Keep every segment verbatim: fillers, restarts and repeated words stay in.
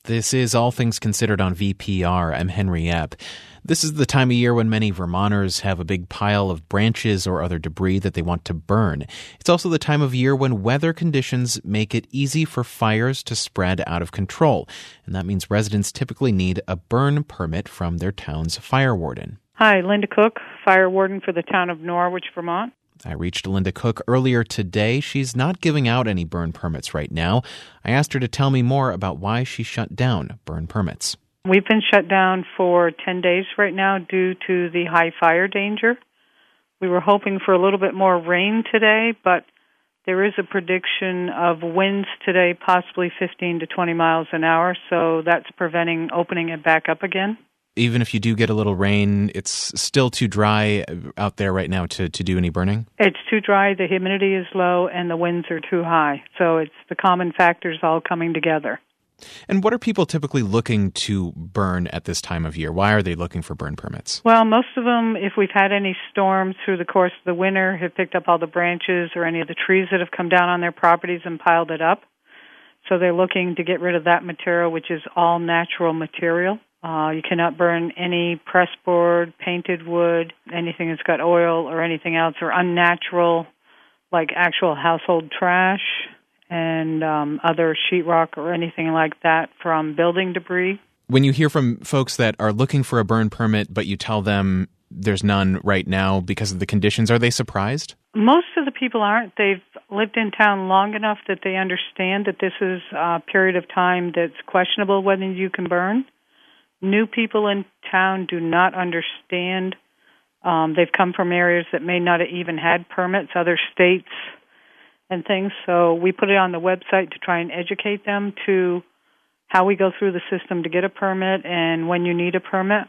This is All Things Considered on V P R. I'm Henry Epp. This is the time of year when many Vermonters have a big pile of branches or other debris that they want to burn. It's also the time of year when weather conditions make it easy for fires to spread out of control. And that means residents typically need a burn permit from their town's fire warden. Hi, Linda Cook, fire warden for the town of Norwich, Vermont. I reached Linda Cook earlier today. She's not giving out any burn permits right now. I asked her to tell me more about why she shut down burn permits. We've been shut down for ten days right now due to the high fire danger. We were hoping for a little bit more rain today, but there is a prediction of winds today, possibly fifteen to twenty miles an hour, so that's preventing opening it back up again. Even if you do get a little rain, it's still too dry out there right now to, to do any burning? It's too dry, the humidity is low, and the winds are too high. So it's the common factors all coming together. And what are people typically looking to burn at this time of year? Why are they looking for burn permits? Well, most of them, if we've had any storms through the course of the winter, have picked up all the branches or any of the trees that have come down on their properties and piled it up. So they're looking to get rid of that material, which is all natural material. Uh, you cannot burn any press board, painted wood, anything that's got oil or anything else, or unnatural, like actual household trash and um, other sheetrock or anything like that from building debris. When you hear from folks that are looking for a burn permit, but you tell them there's none right now because of the conditions, are they surprised? Most of the people aren't. They've lived in town long enough that they understand that this is a period of time that's questionable whether you can burn. New people in town do not understand. Um, they've come from areas that may not have even had permits, other states and things. So we put it on the website to try and educate them to how we go through the system to get a permit and when you need a permit.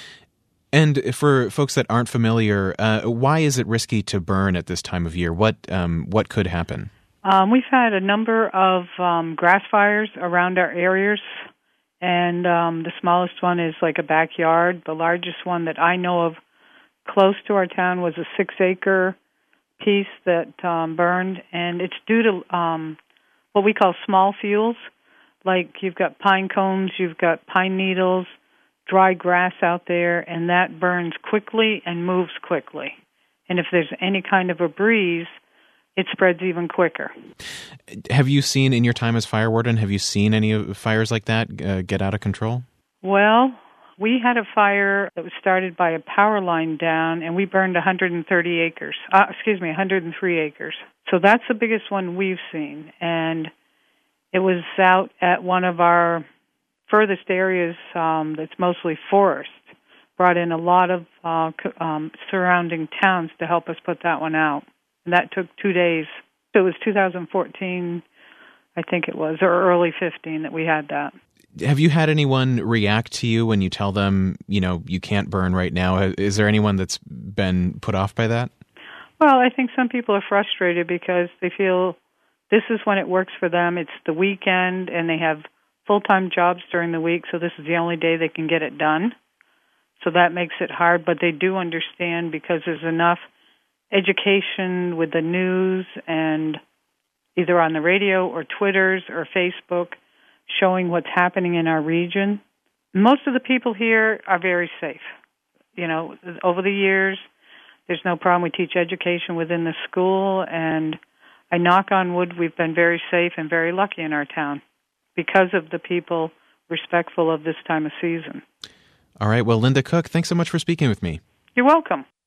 And for folks that aren't familiar, uh, why is it risky to burn at this time of year? What um, what could happen? Um, we've had a number of um, grass fires around our areas. And um, the smallest one is like a backyard. The largest one that I know of close to our town was a six-acre piece that um, burned, and it's due to um, what we call small fuels. Like you've got pine cones, you've got pine needles, dry grass out there, and that burns quickly and moves quickly. And if there's any kind of a breeze, it spreads even quicker. Have you seen, in your time as fire warden, have you seen any fires like that uh, get out of control? Well, we had a fire that was started by a power line down, and we burned one hundred thirty acres. Uh, excuse me, one hundred three acres. So that's the biggest one we've seen. And it was out at one of our furthest areas um, that's mostly forest. Brought in a lot of uh, um, surrounding towns to help us put that one out. And that took two days. So it was two thousand fourteen, I think it was, or early fifteen that we had that. Have you had anyone react to you when you tell them, you know, you can't burn right now? Is there anyone that's been put off by that? Well, I think some people are frustrated because they feel this is when it works for them. It's the weekend, and they have full-time jobs during the week, so this is the only day they can get it done. So that makes it hard, but they do understand because there's enough education with the news and either on the radio or Twitters or Facebook showing what's happening in our region. Most of the people here are very safe. You know, over the years, there's no problem. We teach education within the school, and I knock on wood, we've been very safe and very lucky in our town because of the people respectful of this time of season. All right. Well, Linda Cook, thanks so much for speaking with me. You're welcome.